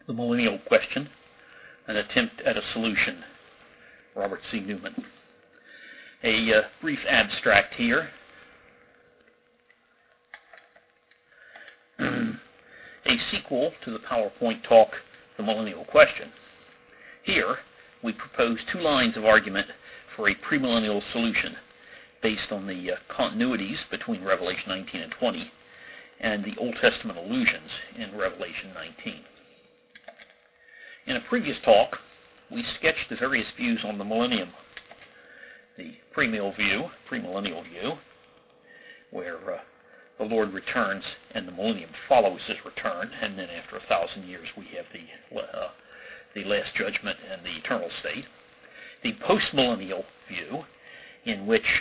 The Millennial Question, an attempt at a solution. Robert C. Newman. A brief abstract here. A sequel to the PowerPoint talk, The Millennial Question. Here, we propose two lines of argument for a premillennial solution based on the continuities between Revelation 19 and 20 and the Old Testament allusions in Revelation 19. In a previous talk, we sketched the various views on the millennium. The premillennial view, where the Lord returns and the millennium follows his return, and then after 1,000 years we have the last judgment and the eternal state. The postmillennial view, in which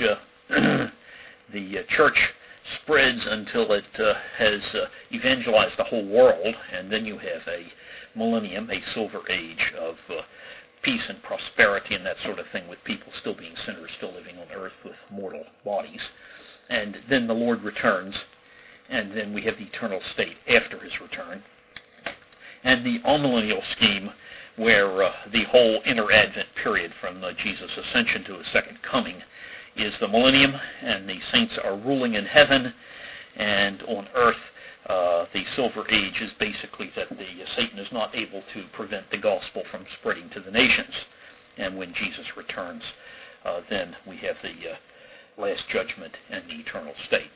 the church spreads until it has evangelized the whole world, and then you have a millennium, a silver age of peace and prosperity and that sort of thing, with people still being sinners, still living on earth with mortal bodies. And then the Lord returns, and then we have the eternal state after his return. And the amillennial scheme, where the whole inter-advent period from Jesus' ascension to his second coming is the millennium, and the saints are ruling in heaven, and on earth the silver age is basically that Satan is not able to prevent the gospel from spreading to the nations. And when Jesus returns, then we have the last judgment and the eternal state.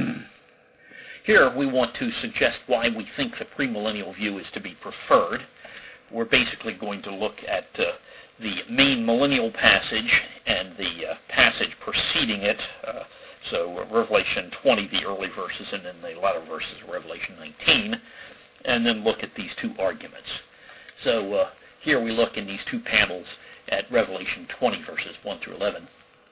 Here we want to suggest why we think the premillennial view is to be preferred. We're basically going to look at the main millennial passage and the passage preceding it, so Revelation 20, the early verses, and then the latter verses of Revelation 19, and then look at these two arguments. So here we look in these two panels at Revelation 20, verses 1 through 11.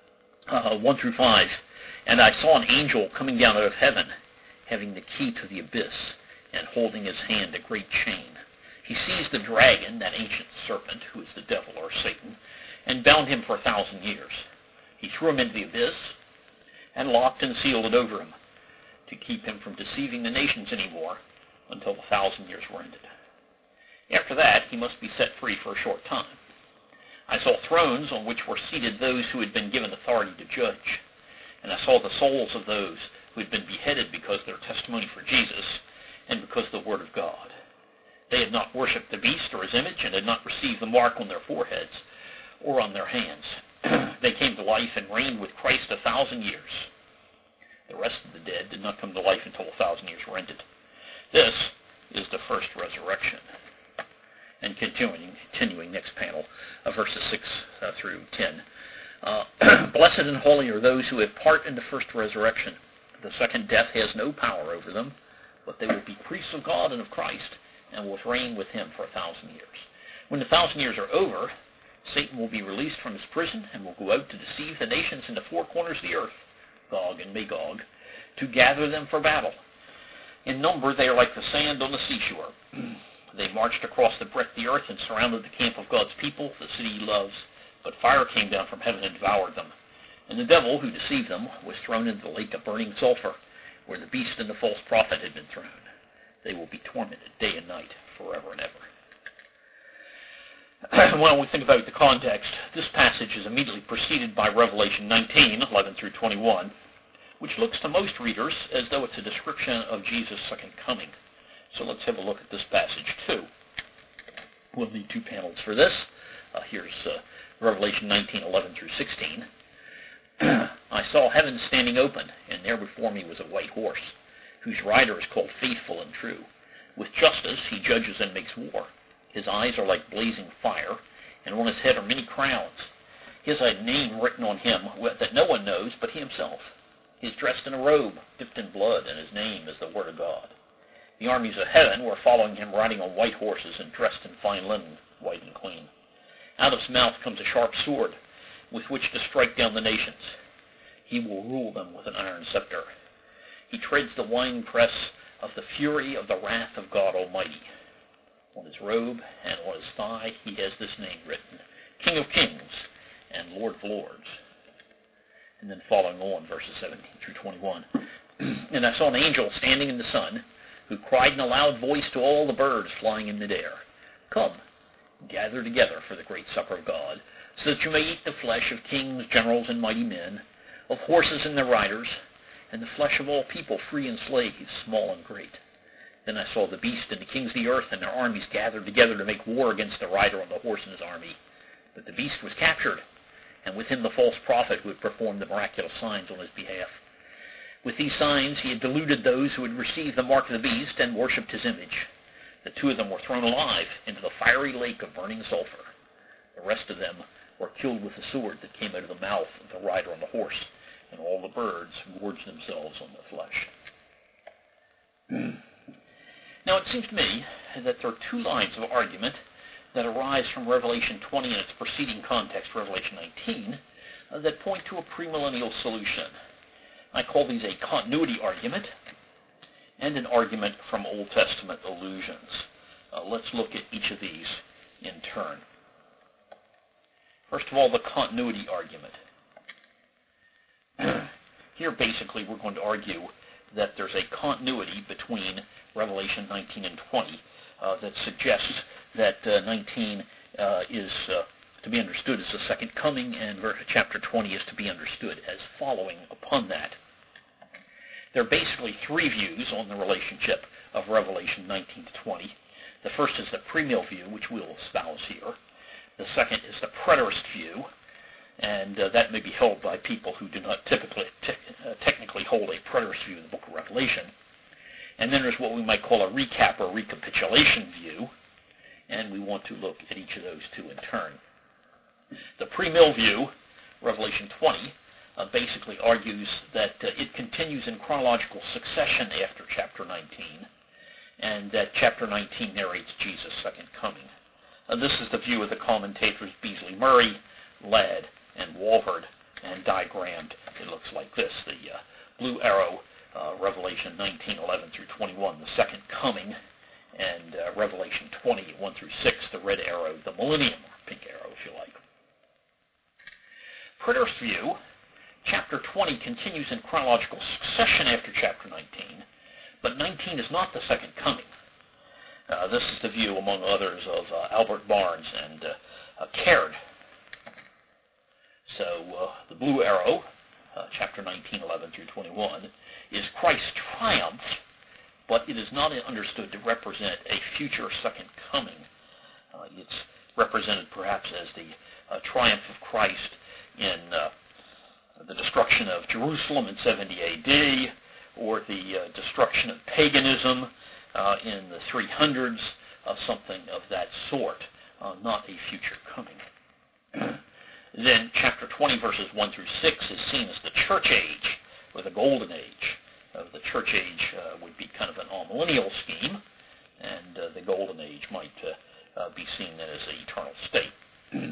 1 through 5, "And I saw an angel coming down out of heaven, having the key to the abyss, and holding his hand a great chain. He seized the dragon, that ancient serpent, who is the devil or Satan, and bound him for 1,000 years. He threw him into the abyss, and locked and sealed it over him, to keep him from deceiving the nations any more, until the 1,000 years were ended. After that, he must be set free for a short time. I saw thrones on which were seated those who had been given authority to judge, and I saw the souls of those who had been beheaded because of their testimony for Jesus and because of the word of God. They had not worshipped the beast or his image, and had not received the mark on their foreheads or on their hands. They came to life and reigned with Christ 1,000 years. The rest of the dead did not come to life until 1,000 years were ended. This is the first resurrection." And continuing next panel, verses 6 through 10. "Blessed and holy are those who have part in the first resurrection. The second death has no power over them, but they will be priests of God and of Christ, and will reign with him for 1,000 years. When the 1,000 years are over, Satan will be released from his prison and will go out to deceive the nations in the four corners of the earth, Gog and Magog, to gather them for battle. In number they are like the sand on the seashore. They marched across the breadth of the earth and surrounded the camp of God's people, the city he loves, but fire came down from heaven and devoured them. And the devil, who deceived them, was thrown into the lake of burning sulfur, where the beast and the false prophet had been thrown. They will be tormented day and night, forever and ever." When we think about the context, this passage is immediately preceded by Revelation 19, 11 through 21, which looks to most readers as though it's a description of Jesus' second coming. So let's have a look at this passage too. We'll need two panels for this. Here's Revelation 19, 11 through 16. "I saw heaven standing open, and there before me was a white horse, whose rider is called Faithful and True. With justice he judges and makes war. His eyes are like blazing fire, and on his head are many crowns. He has a name written on him that no one knows but he himself. He is dressed in a robe dipped in blood, and his name is the Word of God. The armies of heaven were following him, riding on white horses and dressed in fine linen, white and clean. Out of his mouth comes a sharp sword, with which to strike down the nations. He will rule them with an iron scepter. He treads the winepress of the fury of the wrath of God Almighty. On his robe and on his thigh he has this name written, King of Kings and Lord of Lords." And then following on, verses 17 through 21. "And I saw an angel standing in the sun, who cried in a loud voice to all the birds flying in midair, Come, gather together for the great supper of God, so that you may eat the flesh of kings, generals, and mighty men, of horses and their riders, and the flesh of all people, free and slaves, small and great. Then I saw the beast and the kings of the earth and their armies gathered together to make war against the rider on the horse and his army. But the beast was captured, and with him the false prophet who had performed the miraculous signs on his behalf. With these signs he had deluded those who had received the mark of the beast and worshipped his image. The two of them were thrown alive into the fiery lake of burning sulfur. The rest of them were killed with the sword that came out of the mouth of the rider on the horse, and all the birds gorged themselves on the flesh. Now it seems to me that there are two lines of argument that arise from Revelation 20 and its preceding context, Revelation 19, that point to a premillennial solution. I call these a continuity argument and an argument from Old Testament allusions. Let's look at each of these in turn. First of all, the continuity argument. Here, basically, we're going to argue that there's a continuity between Revelation 19 and 20 that suggests that 19 is to be understood as the second coming, and chapter 20 is to be understood as following upon that. There are basically three views on the relationship of Revelation 19 to 20. The first is the premill view, which we'll espouse here. The second is the preterist view, and that may be held by people who do not technically hold a preterist view of the book of Revelation. And then there's what we might call a recap or recapitulation view, and we want to look at each of those two in turn. The premill view, Revelation 20, basically argues that it continues in chronological succession after chapter 19, and that chapter 19 narrates Jesus' second coming. This is the view of the commentators Beasley Murray, Ladd, and Walford, and diagrammed. It looks like this. The blue arrow, Revelation 19:11 through 21, the second coming, and Revelation 20:1 through 6, the red arrow, the millennium, or pink arrow if you like. Preterist view, chapter 20 continues in chronological succession after chapter 19, but 19 is not the second coming. This is the view, among others, of Albert Barnes and Caird. So the blue arrow, chapter 19:11 through 21, is Christ's triumph, but it is not understood to represent a future second coming. It's represented perhaps as the triumph of Christ in the destruction of Jerusalem in 70 A.D., or the destruction of paganism in the 300s, something of that sort, not a future coming. Then chapter 20, verses 1 through 6 is seen as the church age, or the golden age. The church age would be kind of an amillennial scheme, and the golden age might be seen as the eternal state.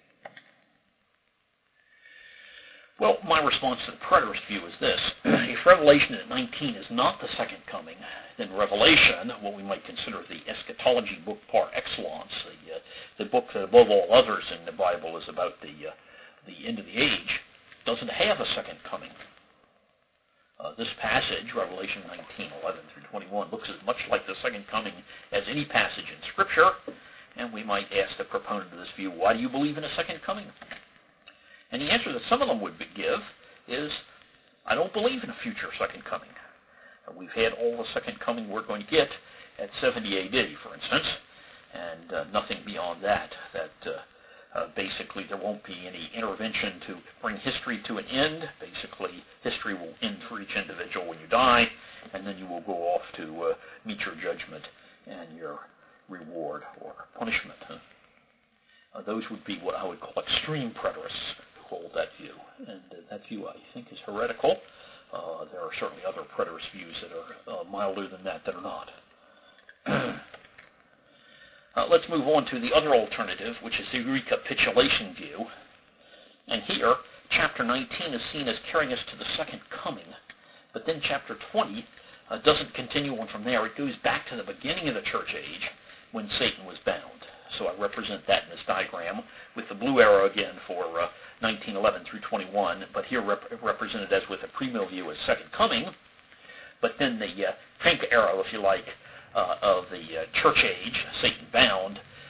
Well, my response to the preterist view is this. If Revelation at 19 is not the second coming, then Revelation, what we might consider the eschatology book par excellence, the book that above all others in the Bible is about the end of the age, doesn't have a second coming. This passage, Revelation 19:11 through 21, looks as much like the second coming as any passage in Scripture, and we might ask the proponent of this view, why do you believe in a second coming? And the answer that some of them would give is, I don't believe in a future second coming. We've had all the second coming we're going to get at 70 A.D., for instance, and nothing beyond that. Basically there won't be any intervention to bring history to an end. Basically, history will end for each individual when you die, and then you will go off to meet your judgment and your reward or punishment. Those would be what I would call extreme preterists who hold that view, and that view I think is heretical. There are certainly other preterist views that are milder than that are not. Let's move on to the other alternative, which is the recapitulation view. And here, chapter 19 is seen as carrying us to the second coming, but then chapter 20 doesn't continue on from there. It goes back to the beginning of the church age when Satan was bound. So I represent that in this diagram with the blue arrow again for 19:11 through 21, but here represented as with a premill view as second coming, but then the pink arrow, if you like, of the church age, Satan bound,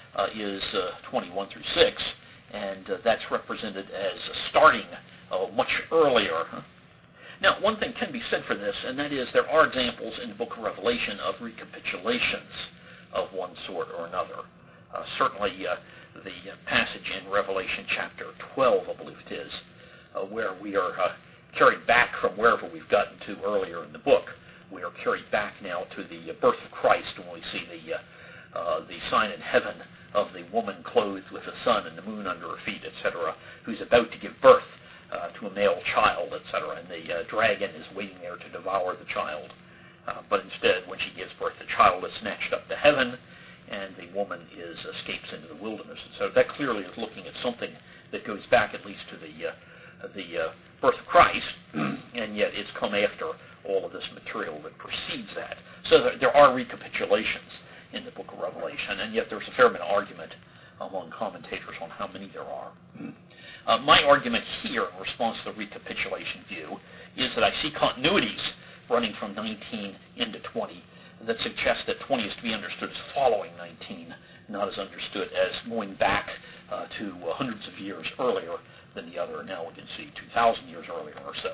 is 21 through 6, and that's represented as starting much earlier. Now, one thing can be said for this, and that is there are examples in the book of Revelation of recapitulations of one sort or another. Certainly, the passage in Revelation chapter 12, I believe it is, where we are carried back from wherever we've gotten to earlier in the book. We are carried back now to the birth of Christ when we see the sign in heaven of the woman clothed with the sun and the moon under her feet, etc., who's about to give birth to a male child, etc., and the dragon is waiting there to devour the child. But instead, when she gives birth, the child is snatched up to heaven, and the woman escapes into the wilderness. And so that clearly is looking at something that goes back at least to the birth of Christ, and yet it's come after all of this material that precedes that. So there are recapitulations in the book of Revelation, and yet there's a fair bit of argument among commentators on how many there are. My argument here in response to the recapitulation view is that I see continuities running from 19 into 20 that suggest that 20 is to be understood as following 19, not as understood as going back to hundreds of years earlier than the other. Now we can see 2,000 years earlier or so.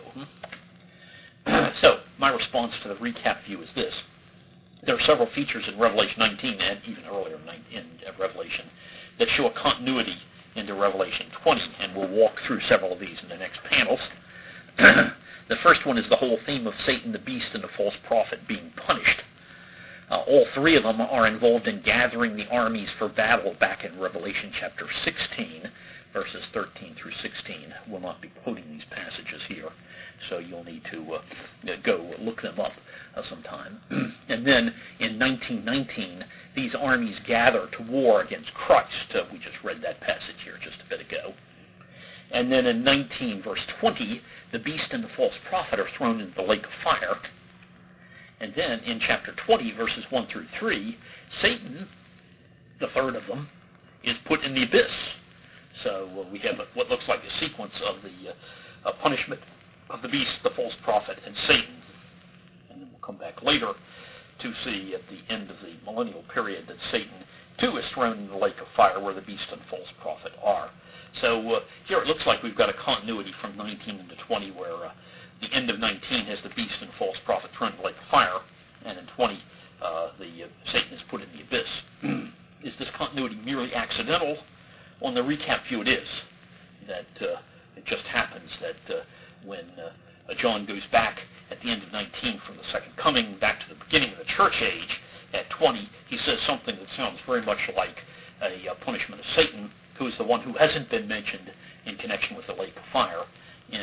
So my response to the recap view is this. There are several features in Revelation 19 and even earlier in Revelation that show a continuity into Revelation 20, and we'll walk through several of these in the next panels. The first one is the whole theme of Satan, the beast, and the false prophet being punished. All three of them are involved in gathering the armies for battle back in Revelation chapter 16, verses 13 through 16. We'll not be quoting these passages here, so you'll need to go look them up sometime. And then in 1919, these armies gather to war against Christ. We just read that passage here just a bit ago. And then in 19 verse 20, the beast and the false prophet are thrown into the lake of fire. And then in chapter 20, verses 1 through 3, Satan, the third of them, is put in the abyss. So we have what looks like a sequence of the punishment of the beast, the false prophet, and Satan. And then we'll come back later to see at the end of the millennial period that Satan, too, is thrown in the lake of fire where the beast and false prophet are. So here it looks like we've got a continuity from 19 into 20 where the end of 19 has the beast and false prophet thrown in the lake of fire, and in 20 Satan is put in the abyss. Is this continuity merely accidental? On the recap view it is. That it just happens that when John goes back at the end of 19 from the second coming back to the beginning of the church age, at 20 he says something that sounds very much like a punishment of Satan, who is the one who hasn't been mentioned in connection with the lake of fire in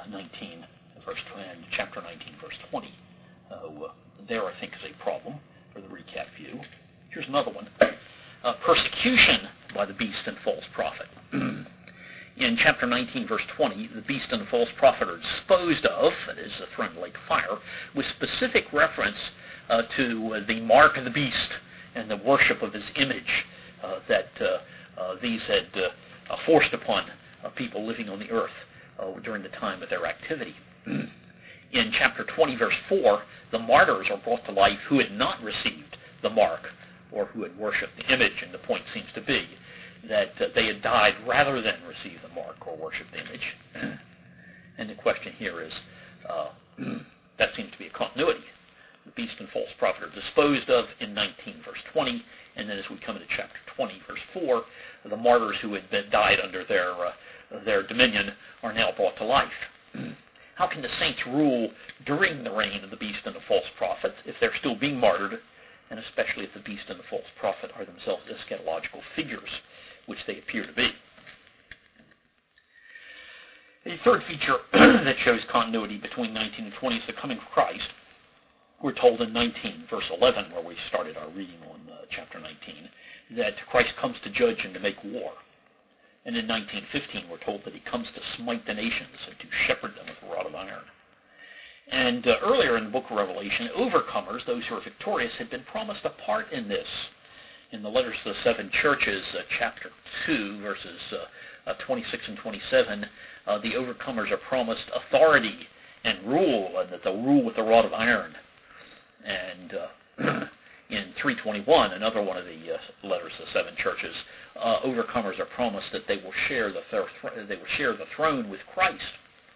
chapter 19, verse 20. There, I think, is a problem for the recap view. Here's another one. Persecution by the beast and false prophet. In chapter 19, verse 20, the beast and the false prophet are disposed of, that is, thrown in the lake of fire, with specific reference to the mark of the beast and the worship of his image that these had forced upon people living on the earth during the time of their activity. In chapter 20, verse 4, the martyrs are brought to life who had not received the mark or who had worshipped the image, and the point seems to be that they had died rather than receive the mark or worship the image. And the question here is, that seems to be a continuity. The beast and false prophet are disposed of in 19, verse 20, and then as we come into chapter 20, verse 4, the martyrs who had died under their dominion are now brought to life. How can the saints rule during the reign of the beast and the false prophet if they're still being martyred, and especially if the beast and the false prophet are themselves eschatological figures, which they appear to be? A third feature that shows continuity between 19 and 20 is the coming of Christ. We're told in 19, verse 11, where we started our reading on chapter 19, that Christ comes to judge and to make war. And in 19:15, we're told that he comes to smite the nations and to shepherd them with a rod of iron. And earlier in the book of Revelation, overcomers, those who are victorious, had been promised a part in this. In the letters to the seven churches, chapter 2, verses 26 and 27, the overcomers are promised authority and rule, and that they'll rule with the rod of iron. And In 3:21, another one of the letters of the seven churches, overcomers are promised that they will share the throne with Christ.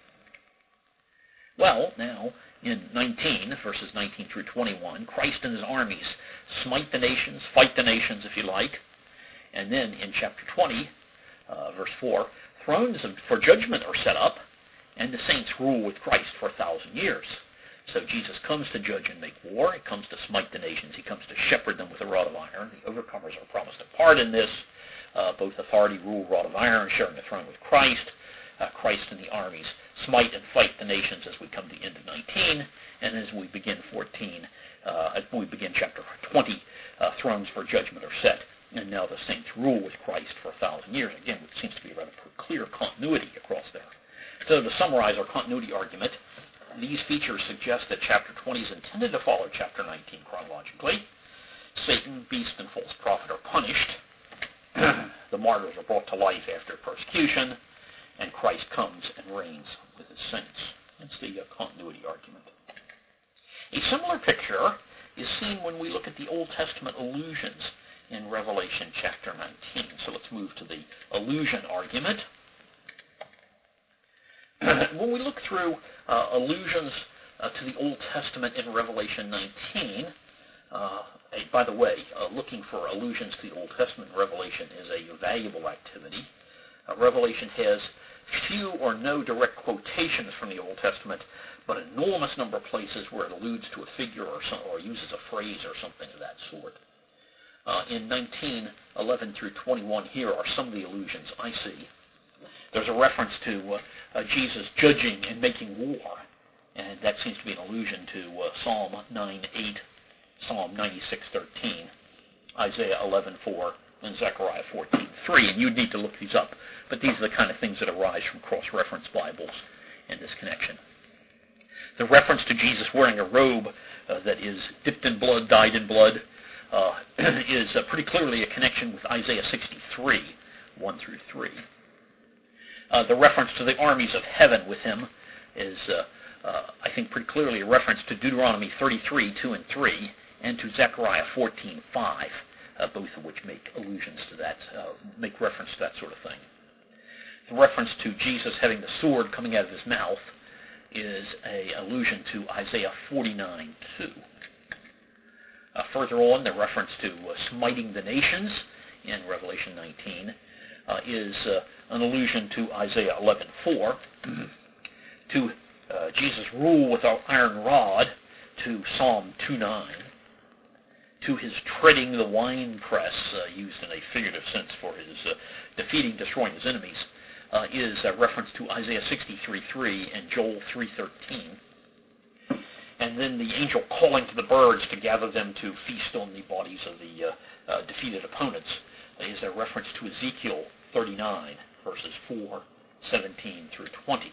Well, now in 19, verses 19 through 21, Christ and his armies smite the nations, fight the nations, if you like. And then in chapter 20, verse 4, thrones for judgment are set up, and the saints rule with Christ for 1,000 years. So Jesus comes to judge and make war. He comes to smite the nations. He comes to shepherd them with a rod of iron. The overcomers are promised a part in this, both authority, rule, rod of iron, sharing the throne with Christ. Christ and the armies smite and fight the nations as we come to the end of 19, and as we begin chapter 20, thrones for judgment are set, and now the saints rule with Christ for 1,000 years. Again, it seems to be a rather clear continuity across there. So to summarize our continuity argument, these features suggest that chapter 20 is intended to follow chapter 19 chronologically. Satan, beast, and false prophet are punished. The martyrs are brought to life after persecution, and Christ comes and reigns with his saints. That's the continuity argument. A similar picture is seen when we look at the Old Testament allusions in Revelation chapter 19. So let's move to the allusion argument. When we look through allusions to the Old Testament in Revelation 19, by the way, looking for allusions to the Old Testament in Revelation is a valuable activity. Revelation has few or no direct quotations from the Old Testament, but an enormous number of places where it alludes to a figure or uses a phrase or something of that sort. In 19:11 through 21, here are some of the allusions I see. There's a reference to Jesus judging and making war, and that seems to be an allusion to Psalm 9:8, Psalm 96:13, Isaiah 11:4, and Zechariah 14:3, and you'd need to look these up, but these are the kind of things that arise from cross-reference Bibles in this connection. The reference to Jesus wearing a robe that is dipped in blood, dyed in blood, is pretty clearly a connection with Isaiah 63, 1 through 3. The reference to the armies of heaven with him is, I think, pretty clearly a reference to Deuteronomy 33, 2 and 3, and to Zechariah 14, 5, both of which make allusions to that, make reference to that sort of thing. The reference to Jesus having the sword coming out of his mouth is an allusion to Isaiah 49, 2. Further on, the reference to smiting the nations in Revelation 19 is an allusion to Isaiah 11:4, to Jesus' rule with our iron rod, to Psalm 2:9, to his treading the winepress, used in a figurative sense for his destroying his enemies, is a reference to Isaiah 63:3 and Joel 3:13. And then the angel calling to the birds to gather them to feast on the bodies of the defeated opponents is a reference to Ezekiel 39, verses 4, 17 through 20.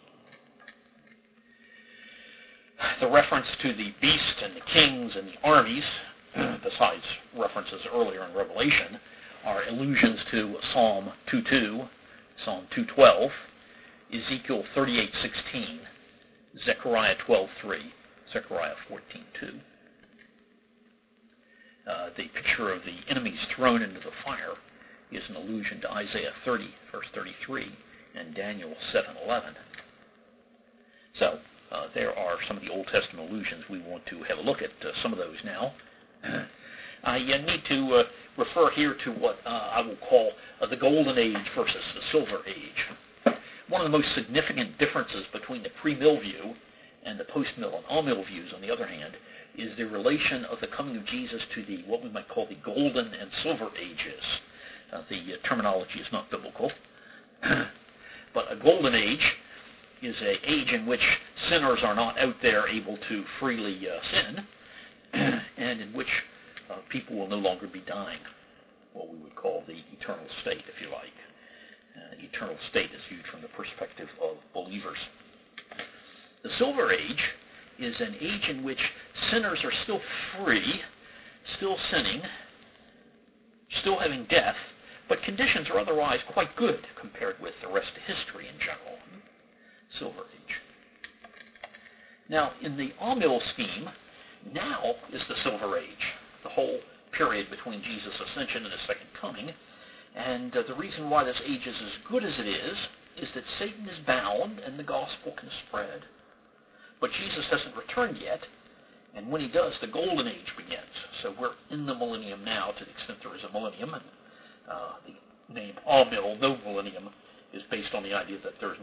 The reference to the beast and the kings and the armies, besides references earlier in Revelation, are allusions to Psalm 2:2, Psalm 2:12, Ezekiel 38:16, Zechariah 12:3, Zechariah 14:2. The picture of the enemies thrown into the fire is an allusion to Isaiah 30, verse 33, and Daniel 7:11. So, there are some of the Old Testament allusions. We want to have a look at some of those now. I need to refer here to what I will call the Golden Age versus the Silver Age. One of the most significant differences between the pre-mill view and the post-mill and all-mill views, on the other hand, is the relation of the coming of Jesus to the what we might call the Golden and Silver Ages. The terminology is not biblical, but a Golden Age is an age in which sinners are not out there able to freely sin, and in which people will no longer be dying, what we would call the eternal state, if you like. Eternal state is viewed from the perspective of believers. The Silver Age is an age in which sinners are still free, still sinning, still having death, but conditions are otherwise quite good compared with the rest of history in general. Silver Age. Now, in the all-mill scheme, now is the Silver Age. the whole period between Jesus' ascension and his second coming. And the reason why this age is as good as it is that Satan is bound and the gospel can spread. But Jesus hasn't returned yet, and when he does, the golden age begins. So we're in the millennium now, to the extent there is a millennium, and the name Amil, no millennium, is based on the idea that there's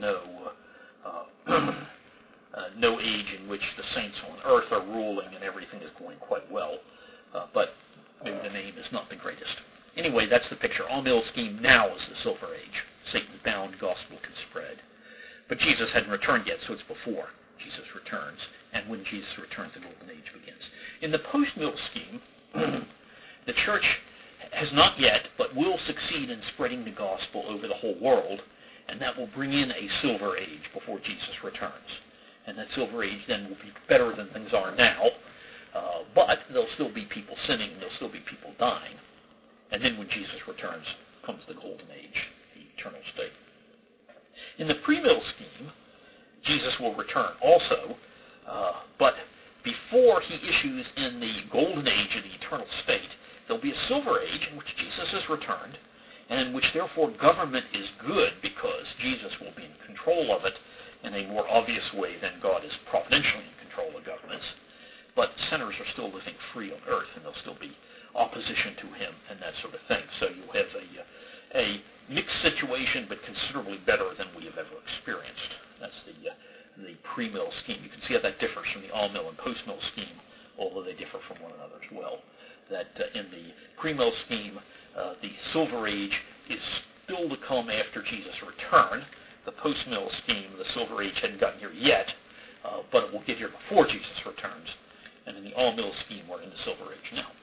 no age in which the saints on earth are ruling and everything is going quite well. But maybe the name is not the greatest. Anyway, that's the picture. Amil's scheme now is the Silver Age. Satan's bound, gospel can spread. But Jesus hadn't returned yet, so it's before Jesus returns. And when Jesus returns, the golden age begins. In the post-mill scheme, the church has not yet, but will succeed in spreading the gospel over the whole world, and that will bring in a silver age before Jesus returns. And that silver age then will be better than things are now, but there'll still be people sinning, and there'll still be people dying. And then when Jesus returns, comes the golden age, the eternal state. In the pre-mill scheme, Jesus will return also, but before he issues in the golden age of the eternal state, there'll be a silver age in which Jesus is returned, and in which therefore government is good because Jesus will be in control of it in a more obvious way than God is providentially in control of governments. But sinners are still living free on earth, and there'll still be opposition to him and that sort of thing. So you'll have a mixed situation, but considerably better than we have ever experienced. That's the pre-mill scheme. You can see how that differs from the all-mill and post-mill scheme, although they differ from one another as well. That in the pre-mill scheme, the Silver Age is still to come after Jesus' return. The post-mill scheme, the Silver Age hadn't gotten here yet, but it will get here before Jesus returns. And in the all-mill scheme, we're in the Silver Age now.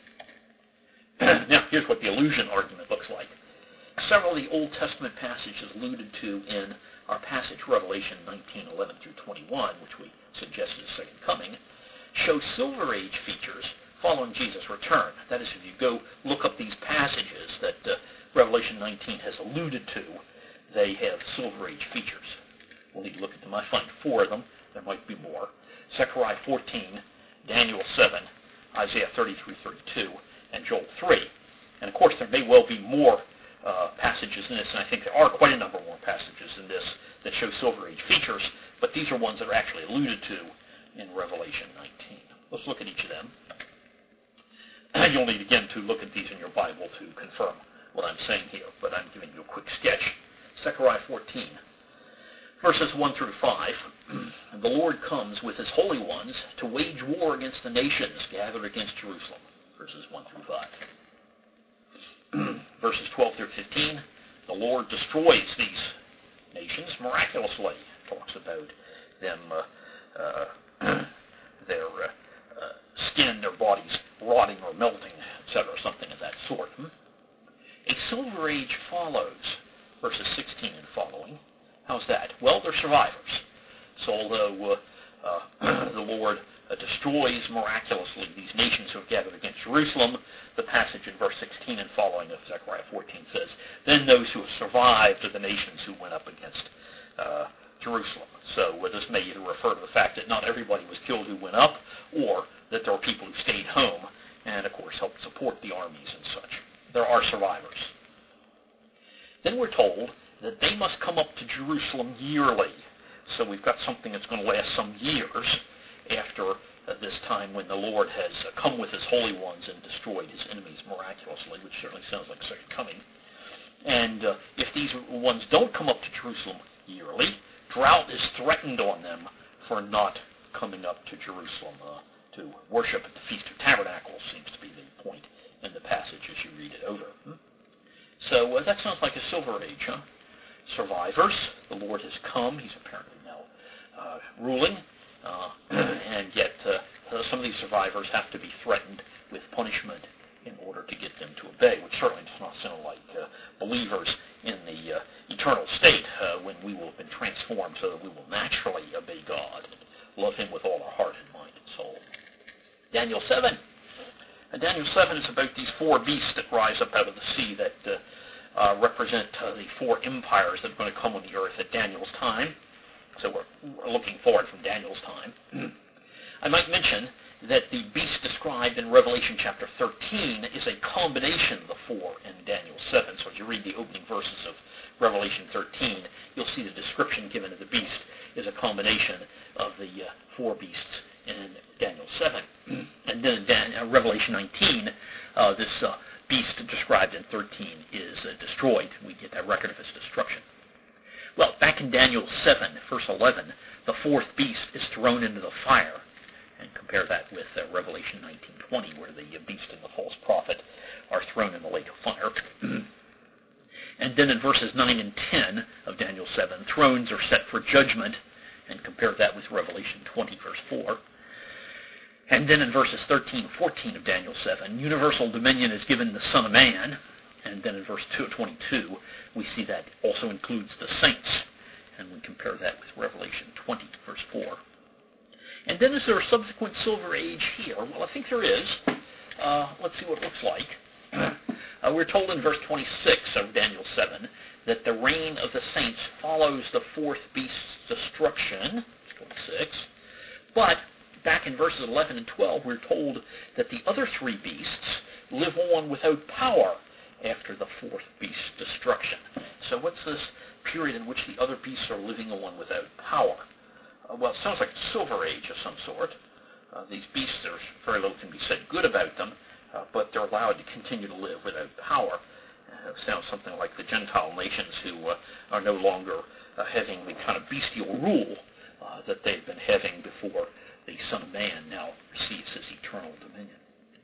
Now, here's what the illusion argument looks like. Several of the Old Testament passages alluded to in our passage, Revelation 19:11 through 21, which we suggested as second coming, show Silver Age features following Jesus' return. That is, if you go look up these passages that Revelation 19 has alluded to, they have Silver Age features. We'll need to look at them. I find 4 of them. There might be more. Zechariah 14, Daniel 7, Isaiah 30 through 32, and Joel 3. And of course, there may well be more passages in this, and I think there are quite a number more passages in this that show Silver Age features, but these are ones that are actually alluded to in Revelation 19. Let's look at each of them. You'll need, again, to look at these in your Bible to confirm what I'm saying here, but I'm giving you a quick sketch. Zechariah 14, verses 1 through 5. The Lord comes with his holy ones to wage war against the nations gathered against Jerusalem. Verses 1 through 5. Verses 12 through 15, the Lord destroys these nations miraculously. Talks about them, their skin, their bodies rotting or melting, etc., something of that sort. A Silver Age follows, verses 16 and following. How's that? Well, they're survivors. So although the Lord destroys miraculously these nations who have gathered against Jerusalem, the passage in verse 16 and following of Zechariah 14 says, then those who have survived are the nations who went up against Jerusalem. So this may either refer to the fact that not everybody was killed who went up, or that there are people who stayed home and, of course, helped support the armies and such. There are survivors. Then we're told that they must come up to Jerusalem yearly. So we've got something that's going to last some years after this time when the Lord has come with his holy ones and destroyed his enemies miraculously, which certainly sounds like second coming. And if these ones don't come up to Jerusalem yearly, drought is threatened on them for not coming up to Jerusalem to worship at the Feast of Tabernacles, seems to be the point in the passage as you read it over. So that sounds like a Silver Age, huh? Survivors, the Lord has come, he's apparently now ruling, and yet some of these survivors have to be threatened with punishment in order to get them to obey, which certainly does not sound like believers in the eternal state when we will have been transformed so that we will naturally obey God and love him with all our heart and mind and soul. Daniel 7. Daniel 7 is about these 4 beasts that rise up out of the sea that represent the 4 empires that are going to come on the earth at Daniel's time. So we're looking forward from Daniel's time. I might mention that the beast described in Revelation chapter 13 is a combination of the four in Daniel 7. So as you read the opening verses of Revelation 13, you'll see the description given of the beast is a combination of the four beasts in Daniel 7. And then in Revelation 19, this beast described in 13 is destroyed. We get that record of its destruction. Well, back in Daniel 7, verse 11, the fourth beast is thrown into the fire. And compare that with Revelation 19:20, where the beast and the false prophet are thrown in the lake of fire. And then in verses 9 and 10 of Daniel 7, thrones are set for judgment, and compare that with Revelation 20, verse 4. And then in verses 13 and 14 of Daniel 7, universal dominion is given the Son of Man. And then in verse 22, we see that also includes the saints, and we compare that with Revelation 20, verse 4. And then is there a subsequent silver age here? Well, I think there is. Let's see what it looks like. We're told in verse 26 of Daniel 7 that the reign of the saints follows the fourth beast's destruction. 26. But back in verses 11 and 12, we're told that the other three beasts live on without power after the fourth beast's destruction. So what's this period in which the other beasts are living on without power? Well, it sounds like a silver age of some sort. These beasts, there's very little can be said good about them, but they're allowed to continue to live without power. It sounds something like the Gentile nations who are no longer having the kind of bestial rule that they've been having before the Son of Man now receives his eternal dominion.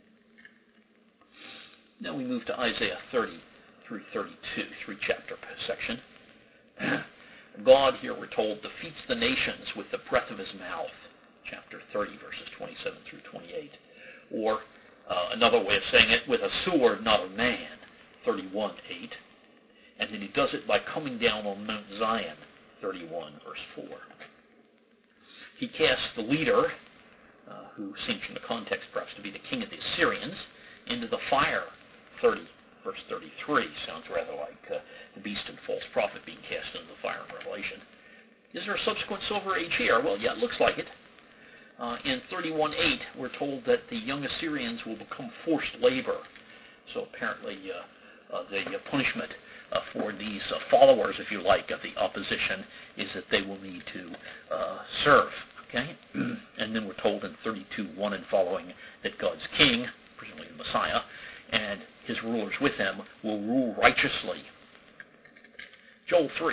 Now we move to Isaiah 30 through 32, three-chapter section. God, here we're told, defeats the nations with the breath of his mouth, chapter 30, verses 27 through 28. Or another way of saying it, with a sword, not a man, 31:8. And then he does it by coming down on Mount Zion, 31, verse 4. He casts the leader, who seems from the context perhaps to be the king of the Assyrians, into the fire, 30, verse 33. Sounds rather like the beast and false prophet being cast into the fire in Revelation. Is there a subsequent silver age here? Well, yeah, it looks like it. In 31:8, we're told that the young Assyrians will become forced labor. So apparently the punishment for these followers, if you like, of the opposition is that they will need to serve. Okay? And then we're told in 32:1 and following that God's king, presumably the Messiah, and his rulers with him will rule righteously. Joel 3.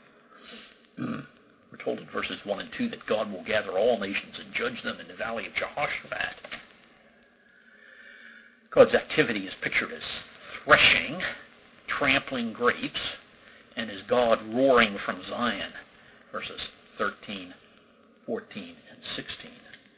We're told in verses 1 and 2 that God will gather all nations and judge them in the valley of Jehoshaphat. God's activity is pictured as threshing, trampling grapes, and as God roaring from Zion, verses 13, 14, and 16.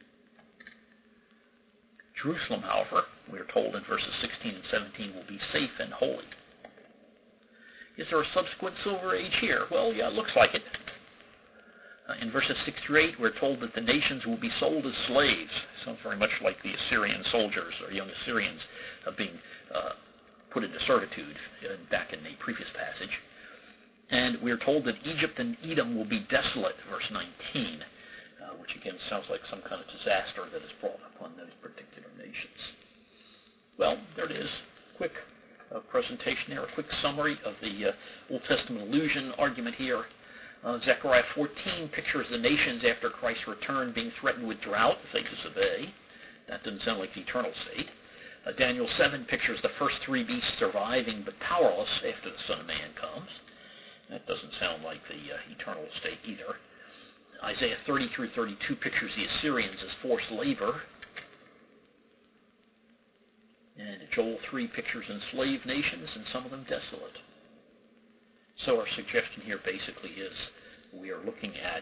Jerusalem, however, we are told in verses 16 and 17, will be safe and holy. Is there a subsequent silver age here? Well, yeah, it looks like it. In verses 6 through 8, we're told that the nations will be sold as slaves. Sounds very much like the Assyrian soldiers or young Assyrians being put into servitude back in the previous passage. And we're told that Egypt and Edom will be desolate, verse 19, which again sounds like some kind of disaster that is brought upon those particular nations. Well, there it is. Quick presentation there, a quick summary of the Old Testament allusion argument here. Zechariah 14 pictures the nations after Christ's return being threatened with drought if they disobey. That doesn't sound like the eternal state. Daniel 7 pictures the first three beasts surviving but powerless after the Son of Man comes. That doesn't sound like the eternal state either. Isaiah 30 through 32 pictures the Assyrians as forced labor. And Joel 3 pictures enslaved nations and some of them desolate. So our suggestion here basically is we are looking at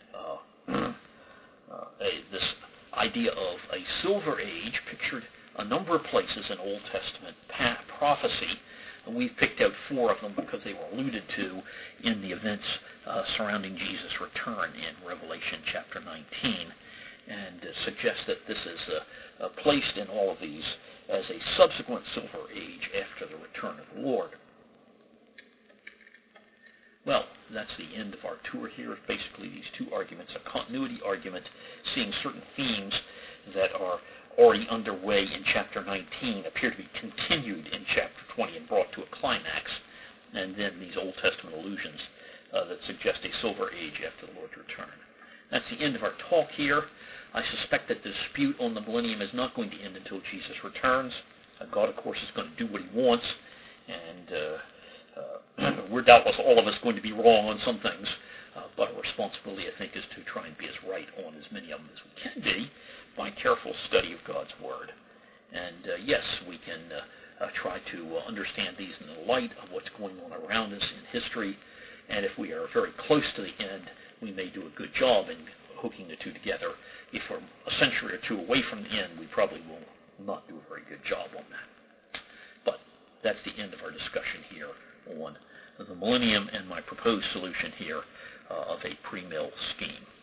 this idea of a silver age pictured a number of places in Old Testament prophecy. And we've picked out 4 of them because they were alluded to in the events surrounding Jesus' return in Revelation chapter 19, and suggest that this is placed in all of these as a subsequent silver age after the return of the Lord. Well, that's the end of our tour here. Basically, these two arguments, a continuity argument, seeing certain themes that are already underway in chapter 19 appear to be continued in chapter 20 and brought to a climax, and then these Old Testament allusions that suggest a silver age after the Lord's return. That's the end of our talk here. I suspect that the dispute on the millennium is not going to end until Jesus returns. God, of course, is going to do what he wants, and we're doubtless all of us going to be wrong on some things, but our responsibility, I think, is to try and be as right on as many of them as we can be by careful study of God's Word. And yes, we can try to understand these in the light of what's going on around us in history, and if we are very close to the end, we may do a good job in hooking the two together. If we're a century or two away from the end, we probably will not do a very good job on that. But that's the end of our discussion here on the millennium and my proposed solution here of a pre-mill scheme.